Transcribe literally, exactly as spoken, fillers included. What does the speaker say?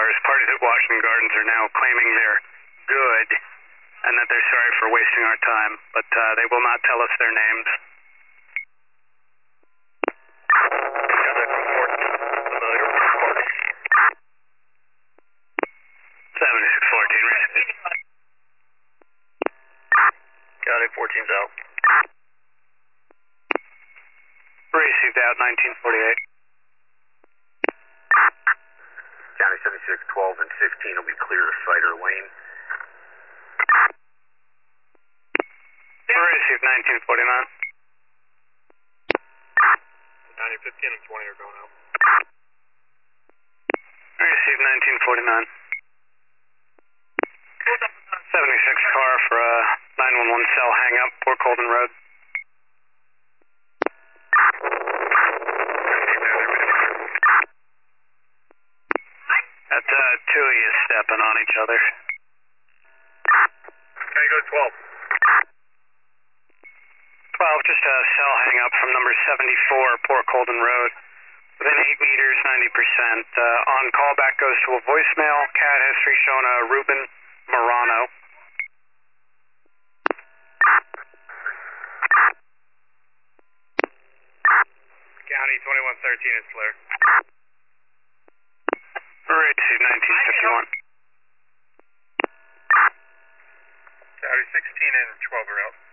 cars. Parties at Washington Gardens are now claiming they're good and that they're sorry for wasting our time, but uh, they will not tell us their names. seventy-six fourteen, received. Got it, fourteen's out. Received out, nineteen forty-eight. County seventy-six, twelve, and fifteen will be clear to Cider Lane. Received nineteen forty-nine. County fifteen and twenty are going out. Received nineteen forty-nine. seventy-six car for a nine one one cell hang up, Port Colden Road. That's uh, two of you stepping on each other. Can you go to twelve? twelve, just a cell hang up from number seventy-four, Port Colden Road. Within eight meters, ninety percent. Uh, on callback goes to a voicemail. Cat history showing a Ruben Morano. County twenty-one thirteen is clear. Received nineteen fifty-one. County sixteen and twelve are out.